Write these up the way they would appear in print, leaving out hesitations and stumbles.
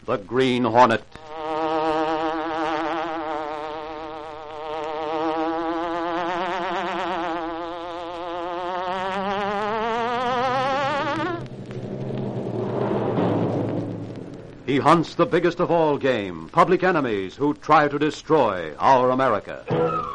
The Green Hornet. He hunts the biggest of all game, public enemies who try to destroy our America.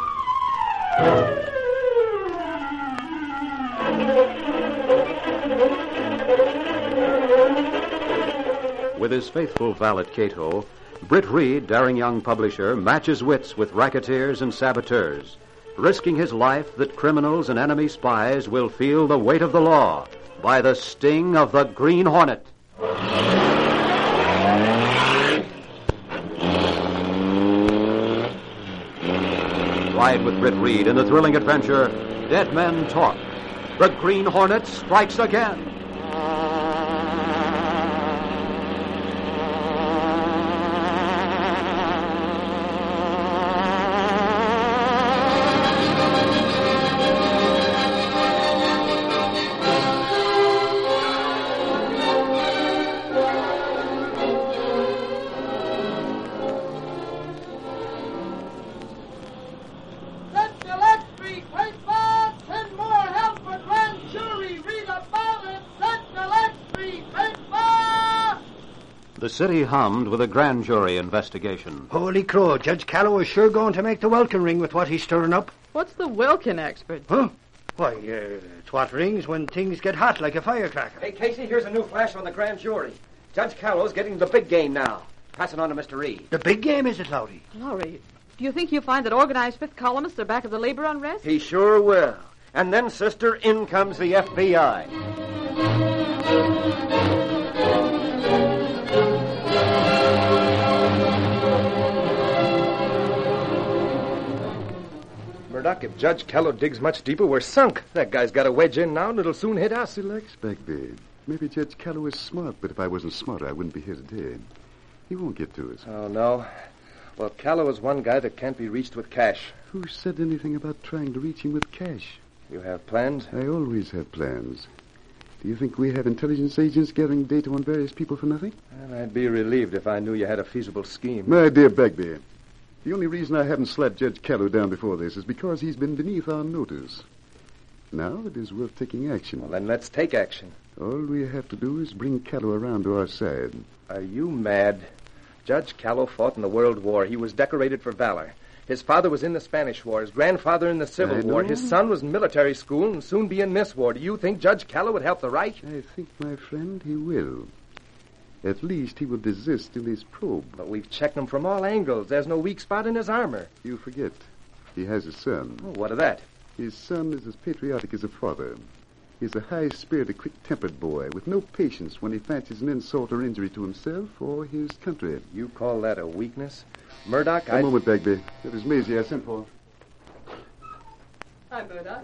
With his faithful valet Cato, Britt Reed, daring young publisher, matches wits with racketeers and saboteurs, risking his life that criminals and enemy spies will feel the weight of the law by the sting of the Green Hornet. Ride with Britt Reed in the thrilling adventure, Dead Men Talk. The Green Hornet strikes again. The city hummed with a grand jury investigation. Holy crow, Judge Callow is sure going to make the welkin ring with what he's stirring up. What's the welkin, expert? Huh? Why, it's what rings when things get hot like a firecracker. Hey, Casey, here's a new flash on the grand jury. Judge Callow's getting the big game now. Pass it on to Mr. Reed. The big game, is it, Lowry? Lowry, do you think you'll find that organized fifth columnists are back of the labor unrest? He sure will. And then, sister, in comes the FBI. Murdoch, if Judge Callow digs much deeper, we're sunk. That guy's got a wedge in now, and it'll soon hit us. Relax, Bagby. Maybe Judge Callow is smart, but if I wasn't smarter, I wouldn't be here today. He won't get to us. Oh, no? Well, Callow is one guy that can't be reached with cash. Who said anything about trying to reach him with cash? You have plans? I always have plans. Do you think we have intelligence agents gathering data on various people for nothing? Well, I'd be relieved if I knew you had a feasible scheme. My dear Bagby, the only reason I haven't slapped Judge Callow down before this is because he's been beneath our notice. Now it is worth taking action. Well, then let's take action. All we have to do is bring Callow around to our side. Are you mad? Judge Callow fought in the World War. He was decorated for valor. His father was in the Spanish War, his grandfather in the Civil War. His son was in military school and soon be in this war. Do you think Judge Callow would help the Reich? I think, my friend, he will. At least he will desist in his probe. But we've checked him from all angles. There's no weak spot in his armor. You forget. He has a son. Oh, what of that? His son is as patriotic as a father. He's a high-spirited, quick-tempered boy with no patience when he fancies an insult or injury to himself or his country. You call that a weakness? Murdoch, A moment, Bagby. That is Maisie I sent for. Hi, Murdoch.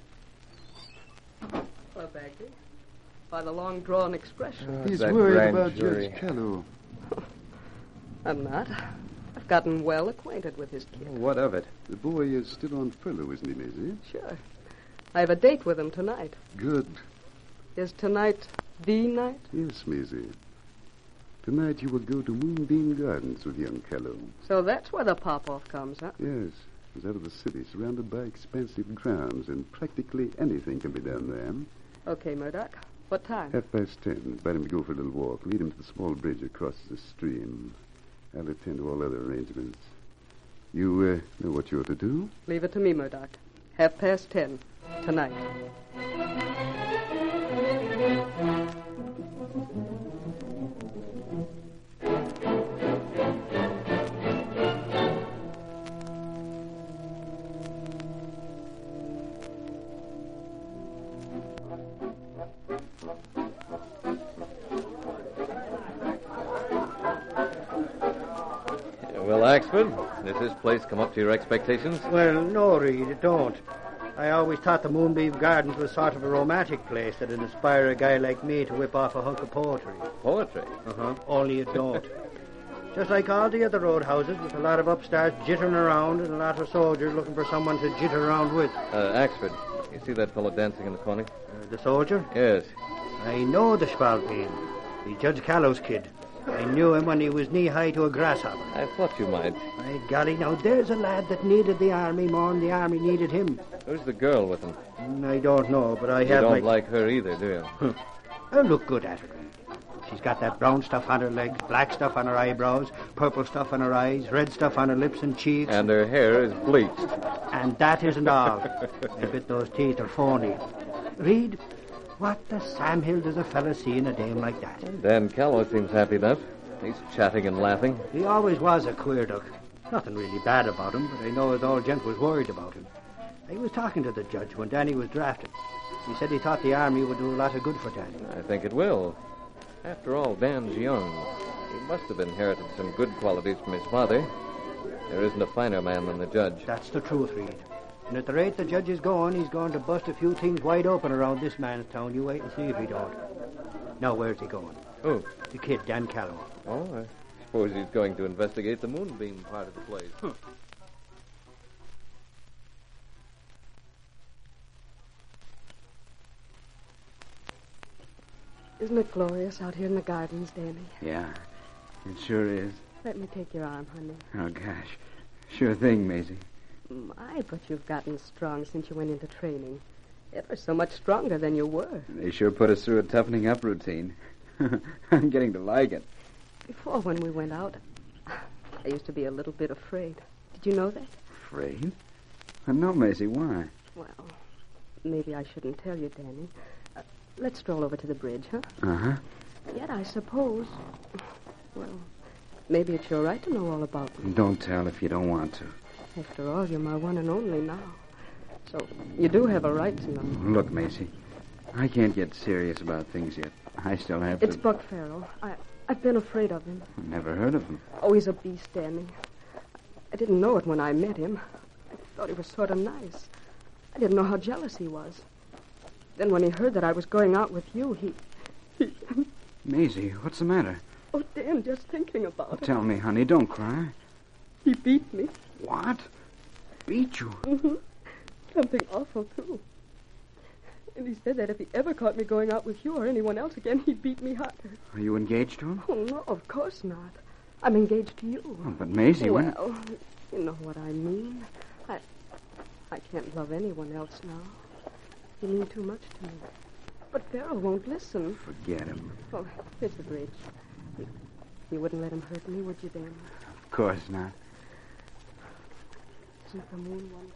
Hello, Bagby. By the long-drawn expression. He's worried about Judge Callow. I'm not. I've gotten well acquainted with his kid. What of it? The boy is still on furlough, isn't he, Maisie? Sure. I have a date with him tonight. Good. Is tonight the night? Yes, Maisie. Tonight you will go to Moonbeam Gardens with young Callow. So that's where the pop-off comes, huh? Yes. He's out of the city, surrounded by expansive grounds, and practically anything can be done there. Okay, Murdoch. What time? 10:30. Invite him to go for a little walk. Lead him to the small bridge across the stream. I'll attend to all other arrangements. You know what you're to do? Leave it to me, Murdoch. 10:30 tonight. Well, Axford, does this place come up to your expectations? Well, no, Reed, it don't. I always thought the Moonbeam Gardens was sort of a romantic place that'd inspire a guy like me to whip off a hunk of poetry. Poetry? Only it don't. Just like all the other roadhouses, with a lot of upstarts jittering around and a lot of soldiers looking for someone to jitter around with. Axford, you see that fellow dancing in the corner? The soldier? Yes. I know the Spalpeen. He's Judge Callow's kid. I knew him when he was knee-high to a grasshopper. I thought you might. By golly, now there's a lad that needed the army more than the army needed him. Who's the girl with him? I don't know, but I You have don't like her either, do you? I'll look good at her. She's got that brown stuff on her legs, black stuff on her eyebrows, purple stuff on her eyes, red stuff on her lips and cheeks. And her hair is bleached. And that isn't all. I bet those teeth are phony. Reed, what the Sam Hill does a fella see in a dame like that? Dan Callow seems happy enough. He's chatting and laughing. He always was a queer duck. Nothing really bad about him, but I know the old gent was worried about him. He was talking to the judge when Danny was drafted. He said he thought the army would do a lot of good for Danny. I think it will. After all, Dan's young. He must have inherited some good qualities from his father. There isn't a finer man than the judge. That's the truth, Reed. And at the rate the judge is going, he's going to bust a few things wide open around this man's town. You wait and see if he don't. Now, where's he going? Who? The kid, Dan Callow. Oh, I suppose he's going to investigate the moonbeam part of the place. Isn't it glorious out here in the gardens, Danny? Yeah, it sure is. Let me take your arm, honey. Oh, gosh. Sure thing, Maisie. My, but you've gotten strong since you went into training. Ever so much stronger than you were. They sure put us through a toughening up routine. I'm getting to like it. Before, when we went out, I used to be a little bit afraid. Did you know that? Afraid? No, Maisie, why? Well, maybe I shouldn't tell you, Danny. Let's stroll over to the bridge, huh? Uh-huh. Yet I suppose... Well, maybe it's your right to know all about me. Don't tell if you don't want to. After all, you're my one and only now. So, you do have a right to know. Look, Maisie, I can't get serious about things yet. I still have to... It's Buck Farrell. I've been afraid of him. Never heard of him. Oh, he's a beast, Danny. I didn't know it when I met him. I thought he was sort of nice. I didn't know how jealous he was. Then when he heard that I was going out with you, he... Maisie, what's the matter? Oh, Dan, just thinking about it. Tell me, honey, don't cry. He beat me. What? Beat you? Mm-hmm. Something awful, too. And he said that if he ever caught me going out with you or anyone else again, he'd beat me harder. Are you engaged to him? Oh, no, of course not. I'm engaged to you. Oh, but Maisie, when... Well, you know what I mean. I can't love anyone else now. You mean too much to me. But Farrell won't listen. Forget him. Oh, here's the bridge. You wouldn't let him hurt me, would you, Dan? Of course not. Isn't the moon wonderful?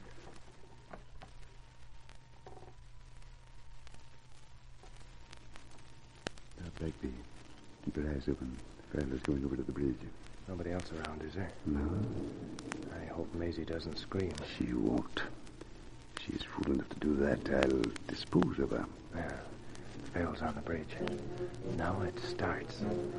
Now, Bagby, keep your eyes open. Farrell's going over to the bridge. Nobody else around, is there? No, I hope Maisie doesn't scream. she won't. She's fool enough to do that. I'll dispose of her. There. Farrell's on the bridge. Now it starts.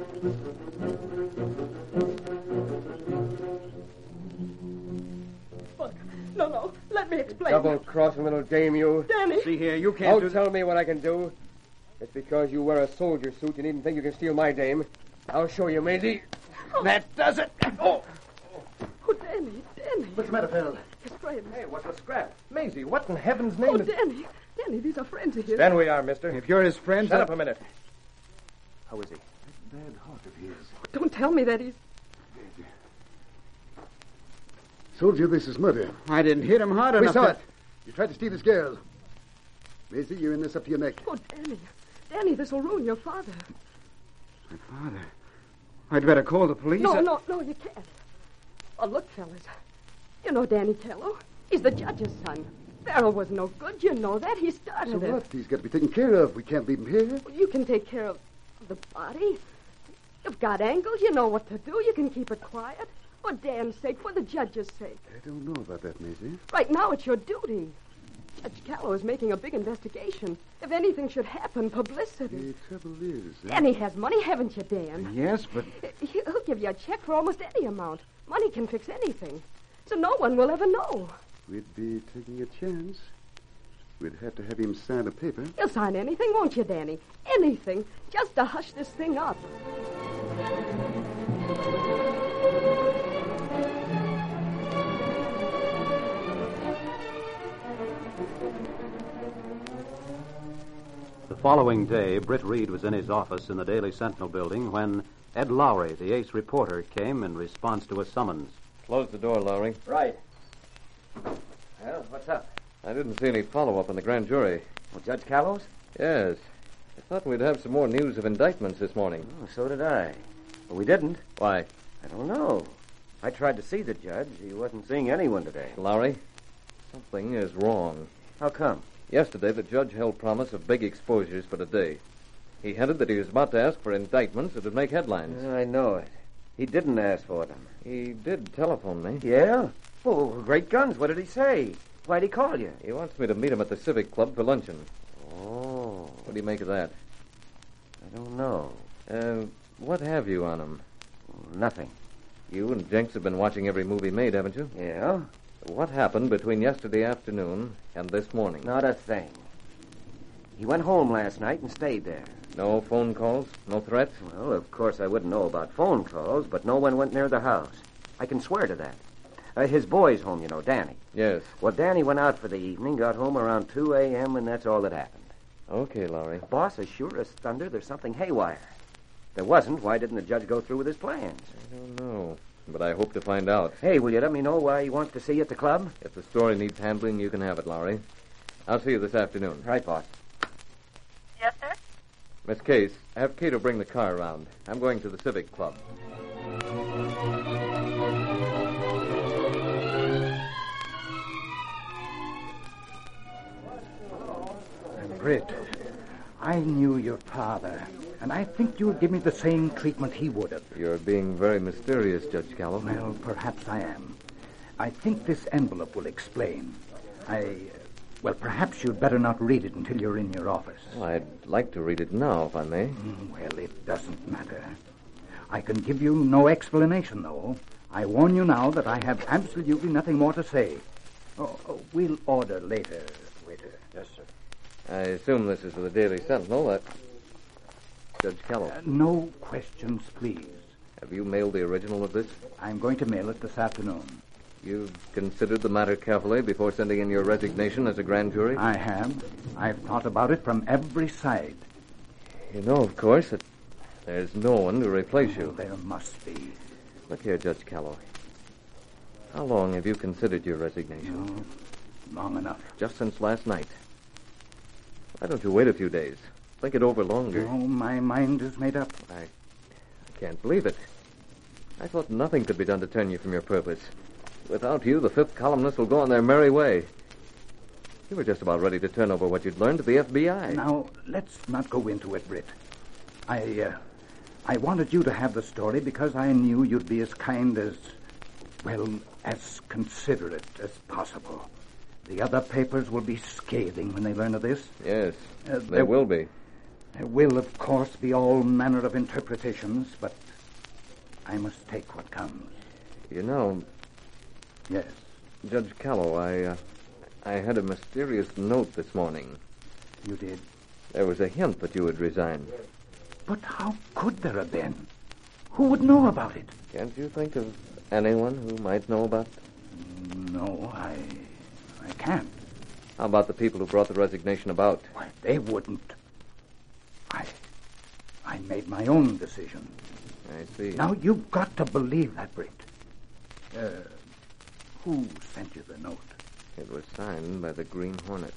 Buck, no. Let me explain. Double-crossing little dame, you. Danny! See here, you can't Don't tell me what I can do. It's because you wear a soldier suit, you needn't think you can steal my dame. I'll show you, Maisie. That does it. Oh! Oh, Danny. What's the matter, Farrell? His friends. Hey, what's the scrap? Maisie, what in heaven's name Oh, is... Danny, these are friends of his. Stand where you are, mister. If you're his friend... Shut up a minute. How is he? Bad heart of his. Don't tell me that he's... Soldier, this is murder. I didn't hit him hard We enough. saw it. You tried to steal his girl. Maisie, you're in this up to your neck. Oh, Danny, this will ruin your father. My father. I'd better call the police. No, you can't. Oh, look, fellas. You know Danny Callow. He's the judge's son. Farrell was no good. You know that. He started So it. what? He's got to be taken care of. We can't leave him here. Well, you can take care of the body. You've got angles. You know what to do. You can keep it quiet. For Dan's sake, for the judge's sake. I don't know about that, Maisie. Right now, it's your duty. Judge Callow is making a big investigation. If anything should happen, publicity. The trouble is... Danny has money, haven't you, Dan? Yes, but... He'll give you a check for almost any amount. Money can fix anything. So no one will ever know. We'd be taking a chance. We'd have to have him sign a paper. He'll sign anything, won't you, Danny? Anything. Just to hush this thing up. The following day, Britt Reed was in his office in the Daily Sentinel building when, Ed Lowry, the ace reporter, came in response to a summons. Close the door, Lowry. Right. Well, what's up? I didn't see any follow-up on the grand jury. Well, Judge Callows? Yes. I thought we'd have some more news of indictments this morning. Oh, so did I. But we didn't. Why? I don't know. I tried to see the judge. He wasn't seeing anyone today. Lowry, something is wrong. How come? Yesterday, the judge held promise of big exposures for today. He hinted that he was about to ask for indictments that would make headlines. I know it. He didn't ask for them. He did telephone me. Yeah? Oh, great guns. What did he say? Why'd he call you? He wants me to meet him at the Civic Club for luncheon. Oh. What do you make of that? I don't know. What have you on him? Nothing. You and Jenks have been watching every movie made, haven't you? Yeah? What happened between yesterday afternoon and this morning? Not a thing. He went home last night and stayed there. No phone calls? No threats? Well, of course I wouldn't know about phone calls, but no one went near the house. I can swear to that. His boy's home, you know, Danny. Yes. Well, Danny went out for the evening, got home around 2 a.m., and that's all that happened. Okay, Lowry. Boss, as sure as thunder, there's something haywire. If there wasn't, why didn't the judge go through with his plans? I don't know, but I hope to find out. Hey, will you let me know why he wants to see you at the club? If the story needs handling, you can have it, Lowry. I'll see you this afternoon. Right, boss. Yes, sir? Miss Case, have Cato bring the car around. I'm going to the Civic Club. Britt, I knew your father, and I think you'll give me the same treatment he would have. You're being very mysterious, Judge Callow. Well, perhaps I am. I think this envelope will explain. Well, perhaps you'd better not read it until you're in your office. Well, I'd like to read it now, if I may. Well, it doesn't matter. I can give you no explanation, though. I warn you now that I have absolutely nothing more to say. We'll order later, waiter. Yes, sir. I assume this is for the Daily Sentinel, Judge Callow. No questions, please. Have you mailed the original of this? I'm going to mail it this afternoon. You've considered the matter carefully before sending in your resignation as a grand jury? I have. I've thought about it from every side. You know, of course, that there's no one to replace you. There must be. Look here, Judge Callow. How long have you considered your resignation? Long enough. Just since last night. Why don't you wait a few days? Think it over longer. Oh, my mind is made up. I can't believe it. I thought nothing could be done to turn you from your purpose. Without you, the fifth columnists will go on their merry way. You were just about ready to turn over what you'd learned to the FBI. Now, let's not go into it, Britt. I wanted you to have the story because I knew you'd be as kind as considerate as possible. The other papers will be scathing when they learn of this. Yes, they will be. There will, of course, be all manner of interpretations, but I must take what comes. You know... Yes? Judge Callow, I had a mysterious note this morning. You did? There was a hint that you would resign. But how could there have been? Who would know about it? Can't you think of anyone who might know about it? No, I can't. How about the people who brought the resignation about? Why, they wouldn't. I made my own decision. I see. Now, you've got to believe that, Britt. Who sent you the note? It was signed by the Green Hornet.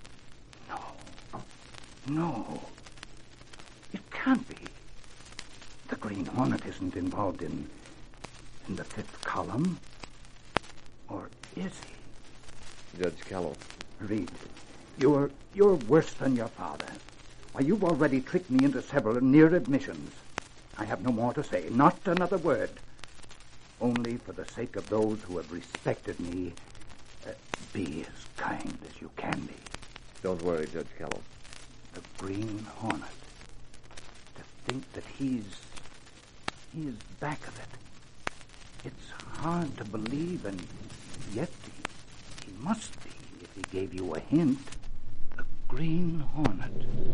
No. It can't be. The Green Hornet isn't involved in the fifth column. Or is he? Judge Callow. Reed, you're worse than your father. Why, you've already tricked me into several near admissions. I have no more to say, not another word. Only for the sake of those who have respected me, be as kind as you can be. Don't worry, Judge Callow. The Green Hornet. To think that he's back of it. It's hard to believe, and yet he must be if he gave you a hint. The Green Hornet.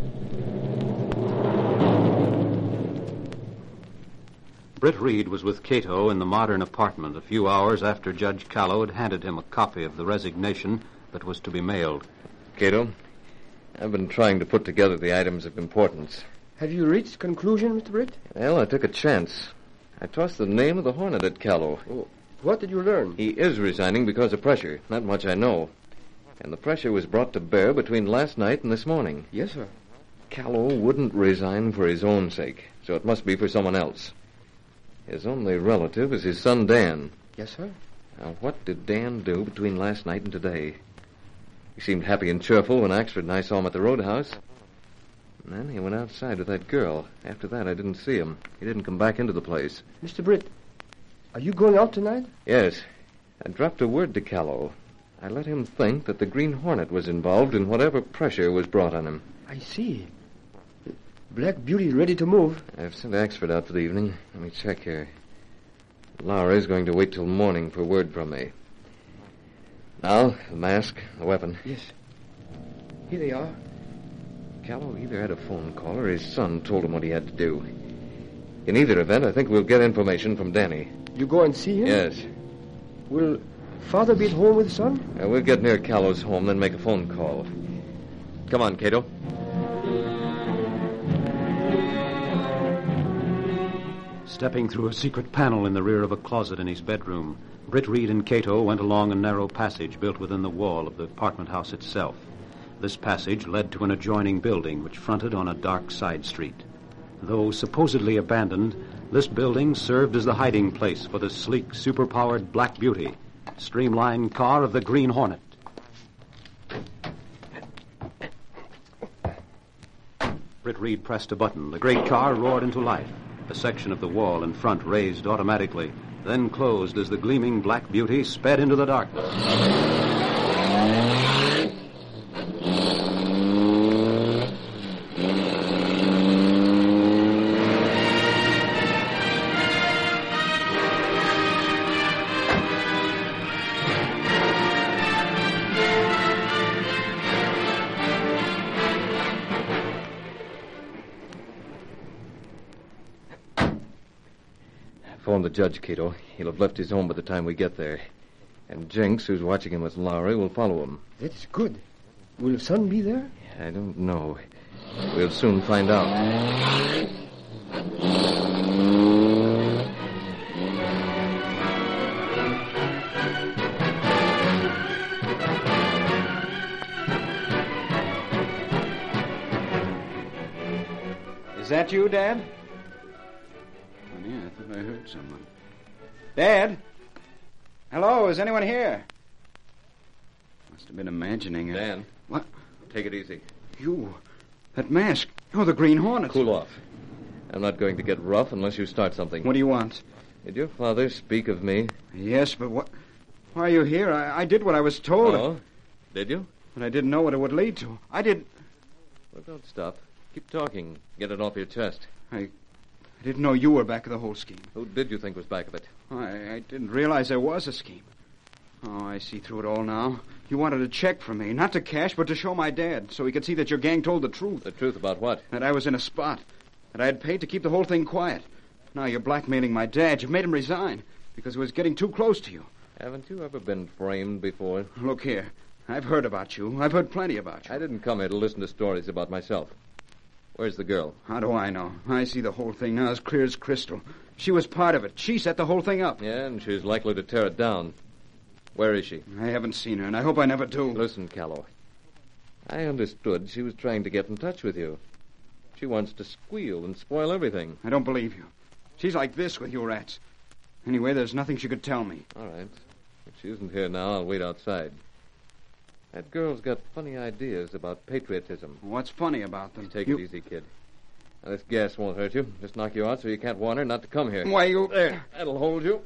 Britt Reed was with Cato in the modern apartment a few hours after Judge Callow had handed him a copy of the resignation that was to be mailed. Cato, I've been trying to put together the items of importance. Have you reached conclusion, Mr. Britt? Well, I took a chance. I tossed the name of the Hornet at Callow. Oh, what did you learn? He is resigning because of pressure. Not much I know. And the pressure was brought to bear between last night and this morning. Yes, sir. Callow wouldn't resign for his own sake, so it must be for someone else. His only relative is his son, Dan. Yes, sir. Now, what did Dan do between last night and today? He seemed happy and cheerful when Axford and I saw him at the roadhouse. And then he went outside with that girl. After that, I didn't see him. He didn't come back into the place. Mr. Britt, are you going out tonight? Yes. I dropped a word to Callow. I let him think that the Green Hornet was involved in whatever pressure was brought on him. I see. Black Beauty ready to move. I've sent Axford out for the evening. Let me check here. Lowry's going to wait till morning for word from me. Now, the mask, the weapon. Yes. Here they are. Callow either had a phone call or his son told him what he had to do. In either event, I think we'll get information from Danny. You go and see him? Yes. Will Father be at home with son? We'll get near Callow's home, then make a phone call. Come on, Cato. Stepping through a secret panel in the rear of a closet in his bedroom, Britt Reed and Cato went along a narrow passage built within the wall of the apartment house itself. This passage led to an adjoining building which fronted on a dark side street. Though supposedly abandoned, this building served as the hiding place for the sleek, superpowered Black Beauty, streamlined car of the Green Hornet. Britt Reed pressed a button. The great car roared into life. A section of the wall in front raised automatically, then closed as the gleaming Black Beauty sped into the darkness. Phone the judge, Cato. He'll have left his home by the time we get there. And Jenks, who's watching him with Lowry, will follow him. That's good. Will son be there? I don't know. We'll soon find out. Is that you, Dad? Yeah, I thought I heard someone. Dad? Hello, is anyone here? Must have been imagining it. Dan. What? Take it easy. You. That mask. You're the Green Hornet. Cool off. I'm not going to get rough unless you start something. What do you want? Did your father speak of me? Yes, but what... Why are you here? I did what I was told. Oh? Did you? But I didn't know what it would lead to. I did... Well, don't stop. Keep talking. Get it off your chest. I didn't know you were back of the whole scheme. Who did you think was back of it? I didn't realize there was a scheme. Oh, I see through it all now. You wanted a check from me, not to cash, but to show my dad, so he could see that your gang told the truth. The truth about what? That I was in a spot. That I had paid to keep the whole thing quiet. Now you're blackmailing my dad. You've made him resign because he was getting too close to you. Haven't you ever been framed before? Look here. I've heard about you. I've heard plenty about you. I didn't come here to listen to stories about myself. Where's the girl? How do I know? I see the whole thing now as clear as crystal. She was part of it. She set the whole thing up. Yeah, and she's likely to tear it down. Where is she? I haven't seen her, and I hope I never do. Listen, Callow. I understood she was trying to get in touch with you. She wants to squeal and spoil everything. I don't believe you. She's like this with you rats. Anyway, there's nothing she could tell me. All right. If she isn't here now, I'll wait outside. That girl's got funny ideas about patriotism. What's funny about them? Take it easy, kid. Now, this gas won't hurt you. Just knock you out so you can't warn her not to come here. Why, you... There. That'll hold you.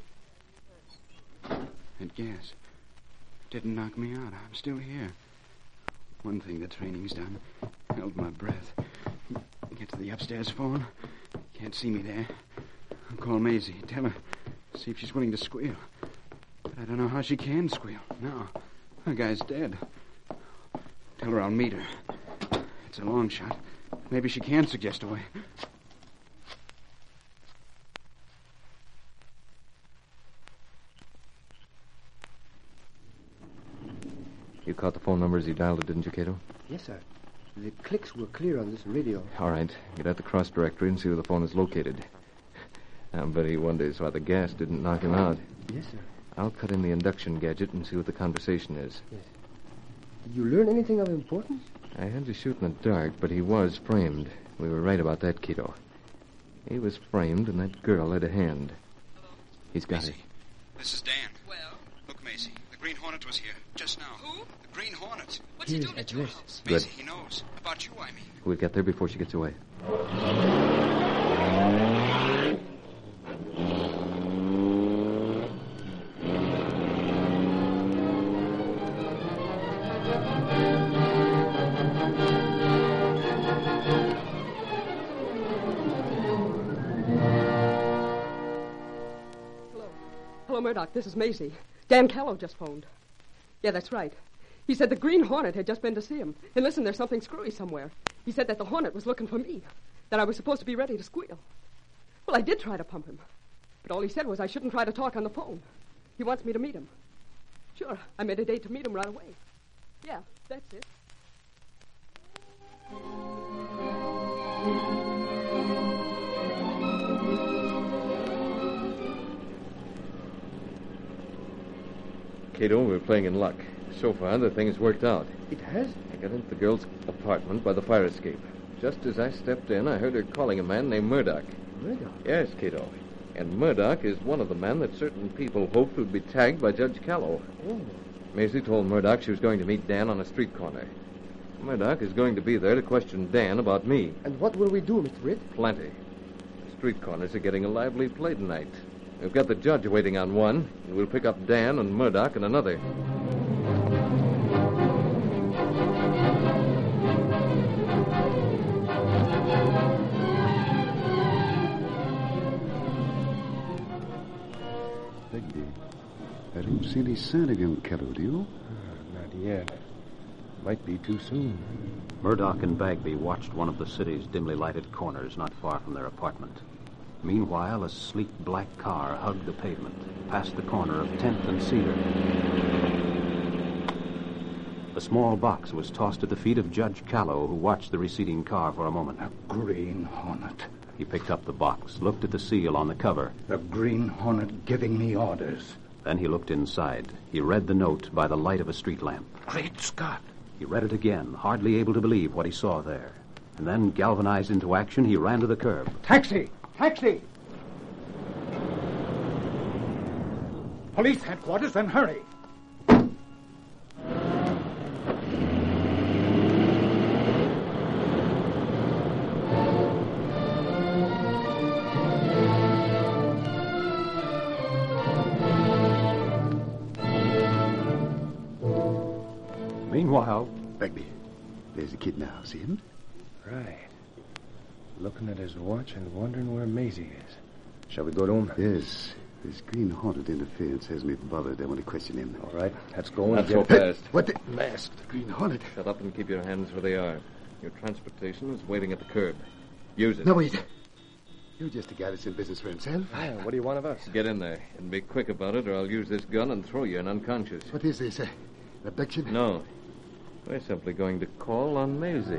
That gas didn't knock me out. I'm still here. One thing the training's done. Held my breath. Get to the upstairs phone. Can't see me there. I'll call Maisie. Tell her. See if she's willing to squeal. But I don't know how she can squeal. No. The guy's dead. Tell her I'll meet her. It's a long shot. Maybe she can suggest a way. You caught the phone number as he dialed it, didn't you, Cato? Yes, sir. The clicks were clear on this radio. All right. Get out the cross directory and see where the phone is located. I bet he wonders why the gas didn't knock him out. Yes, sir. I'll cut in the induction gadget and see what the conversation is. Yes. Did you learn anything of importance? I had to shoot in the dark, but he was framed. We were right about that, Keto. He was framed, and that girl had a hand. He's got Maisie, it. this is Dan. Well? Look, Maisie, the Green Hornet was here just now. Who? The Green Hornet. What's he doing at your house? Good. Maisie, he knows. About you, I mean. We'll get there before she gets away. Hello, Murdoch. This is Maisie. Dan Callow just phoned. Yeah, that's right. He said the Green Hornet had just been to see him. And listen, there's something screwy somewhere. He said that the Hornet was looking for me, that I was supposed to be ready to squeal. Well, I did try to pump him. But all he said was I shouldn't try to talk on the phone. He wants me to meet him. Sure, I made a date to meet him right away. Yeah, that's it. Cato, we're playing in luck. So far, the thing's worked out. It has? I got into the girl's apartment by the fire escape. Just as I stepped in, I heard her calling a man named Murdoch. Murdoch? Yes, Cato. And Murdoch is one of the men that certain people hoped would be tagged by Judge Callow. Oh. Maisie told Murdoch she was going to meet Dan on a street corner. Murdoch is going to be there to question Dan about me. And what will we do, Mr. Britt? Plenty. The street corners are getting a lively play tonight. We've got the judge waiting on one, and we'll pick up Dan and Murdoch on another. Begbie, I don't see any sign of young Callow, do you? Not yet. Might be too soon. Murdoch and Bagby watched one of the city's dimly lighted corners not far from their apartment. Meanwhile, a sleek black car hugged the pavement, past the corner of 10th and Cedar. A small box was tossed at the feet of Judge Callow, who watched the receding car for a moment. A Green Hornet. He picked up the box, looked at the seal on the cover. The Green Hornet giving me orders. Then he looked inside. He read the note by the light of a street lamp. Great Scott. He read it again, hardly able to believe what he saw there. And then, galvanized into action, he ran to the curb. Taxi! Taxi! Police headquarters, then hurry. Meanwhile... Bagby, there's the kid now. See him? Right. Looking at his watch and wondering where Maisie is. Shall we go to him? Yes. This Green Hornet interference has me bothered. I want to question him. All right, let's go and Not get so fast. What the... masked. Green Hornet? Shut up and keep your hands where they are. Your transportation is waiting at the curb. Use it. No, wait. You're just a guy that's in business for himself. Yeah, what do you want of us? Get in there and be quick about it, or I'll use this gun and throw you in unconscious. What is this? An abduction? No. We're simply going to call on Maisie.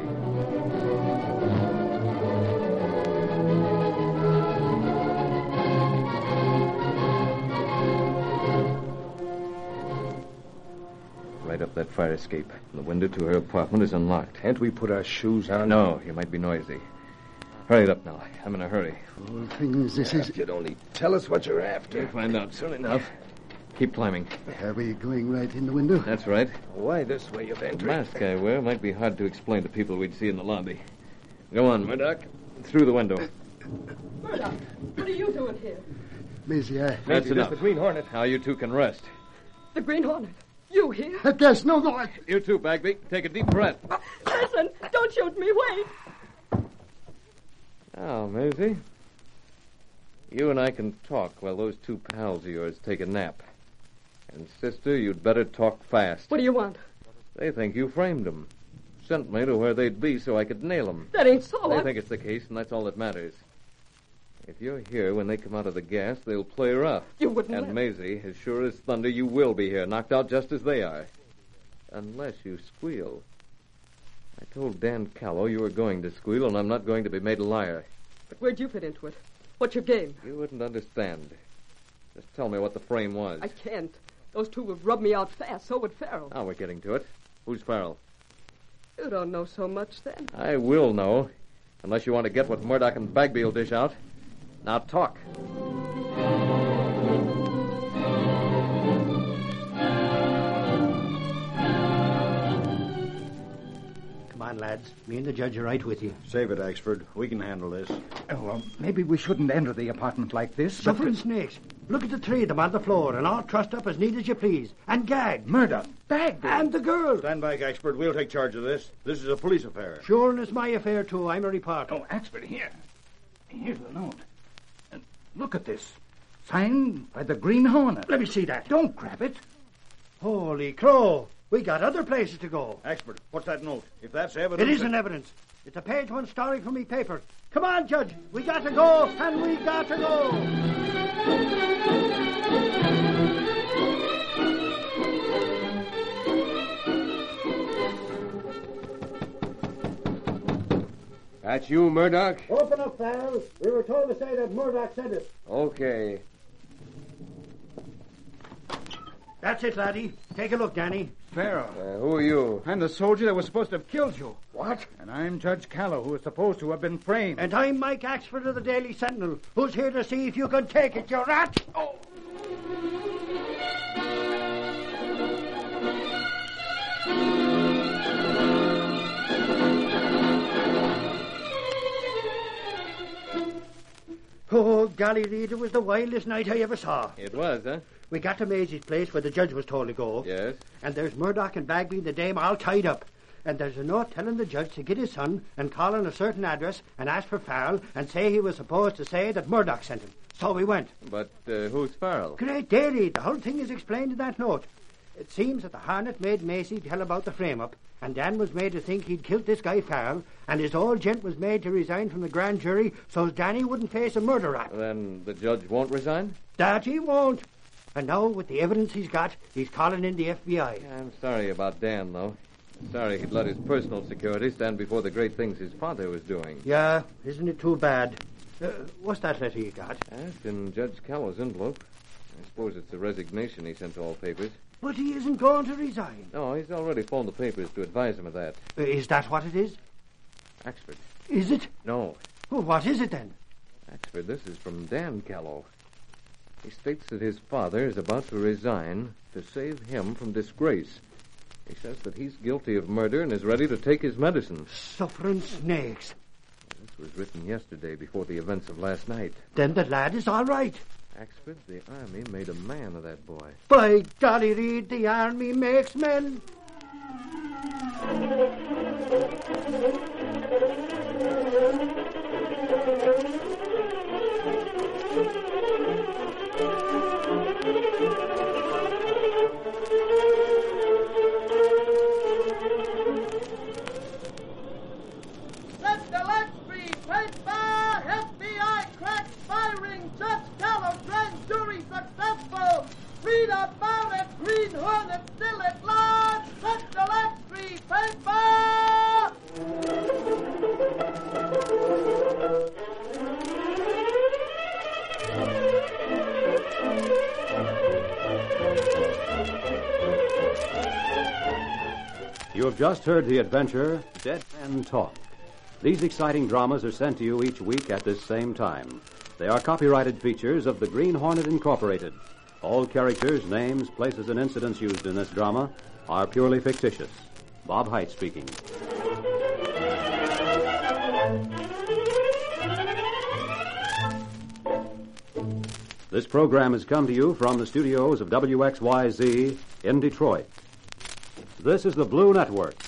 Right up that fire escape. The window to her apartment is unlocked. Can't we put our shoes on? No, you might be noisy. Hurry it up now. I'm in a hurry. All things this is... If you'd only tell us what you're after. You'll find out soon enough. Keep climbing. Are we going right in the window? That's right. Why this way of The entry? mask I wear might be hard to explain to people we'd see in the lobby. Go on, Murdoch. Through the window. Murdoch, what are you doing here? Maisie, That's Maisie, enough. this the Green Hornet. Now you two can rest. The Green Hornet. You here? Gas, no. You too, Bagby. Take a deep breath. Listen, don't shoot me. Wait. Now, Maisie. You and I can talk while those two pals of yours take a nap. And, sister, you'd better talk fast. What do you want? They think you framed them. Sent me to where they'd be so I could nail them. That ain't so. They think it's the case, and that's all that matters. If you're here when they come out of the gas, they'll play rough. You wouldn't And let... Maisie, as sure as thunder, you will be here, knocked out just as they are. Unless you squeal. I told Dan Callow you were going to squeal, and I'm not going to be made a liar. But where'd you fit into it? What's your game? You wouldn't understand. Just tell me what the frame was. I can't. Those two would rub me out fast. So would Farrell. Now we're getting to it. Who's Farrell? You don't know so much, then. I will know. Unless you want to get what Murdoch and Bagby will dish out. Now talk. Come on, lads. Me and the judge are right with you. Save it, Axford. We can handle this. Oh, well, maybe we shouldn't enter the apartment like this. Suffering snakes. Look at the three of them on the floor, and all trussed up as neat as you please. And gagged. Murdoch, Bagby. And the girl. Stand back, Axford. We'll take charge of this. This is a police affair. Sure, and it's my affair, too. I'm a reporter. Oh, Axford, here. Here's the note. Look at this. Signed by the Green Hornet. Let me see that. Don't grab it. Holy crow. We got other places to go. Axford, what's that note? If that's evidence... It isn't evidence. It's a page one story from me paper. Come on, Judge. We got to go, and we got to go. That's you, Murdoch? Open up, Farrell. We were told to say that Murdoch said it. Okay. That's it, laddie. Take a look, Danny. Farrell. Who are you? I'm the soldier that was supposed to have killed you. What? And I'm Judge Callow, who is supposed to have been framed. And I'm Mike Axford of the Daily Sentinel, who's here to see if you can take it, you rat. Oh. Oh, golly, Reed, it was the wildest night I ever saw. It was, huh? We got to Maisie's place where the judge was told to go. Yes. And there's Murdoch and Bagby and the dame all tied up. And there's a note telling the judge to get his son and call on a certain address and ask for Farrell and say he was supposed to say that Murdoch sent him. So we went. But who's Farrell? Great day, Reed. The whole thing is explained in that note. It seems that the Hornet made Maisie tell about the frame-up, and Dan was made to think he'd killed this guy Farrell, and his old gent was made to resign from the grand jury so Danny wouldn't face a murder rap. Then the judge won't resign? That he won't. And now, with the evidence he's got, he's calling in the FBI. I'm sorry about Dan, though. Sorry he'd let his personal security stand before the great things his father was doing. Yeah, isn't it too bad? What's that letter you got? That's in Judge Callow's envelope. I suppose it's a resignation he sent to all papers. But he isn't going to resign. No, he's already phoned the papers to advise him of that. Is that what it is? Axford. Is it? No. Well, what is it then? Axford, this is from Dan Callow. He states that his father is about to resign to save him from disgrace. He says that he's guilty of murder and is ready to take his medicine. Suffering snakes. This was written yesterday before the events of last night. Then the lad is all right. Axford, the Army made a man of that boy. By golly, Reed, the Army makes men. Set the legs free, paper! FBI cracks firing! Judge Callow, grand jury successful! Read about it! Green Hornet still at large! Set the legs free, paper! You have just heard the adventure, Dead Man Talk. These exciting dramas are sent to you each week at this same time. They are copyrighted features of the Green Hornet Incorporated. All characters, names, places, and incidents used in this drama are purely fictitious. Bob Height speaking. This program has come to you from the studios of WXYZ in Detroit. This is the Blue Network.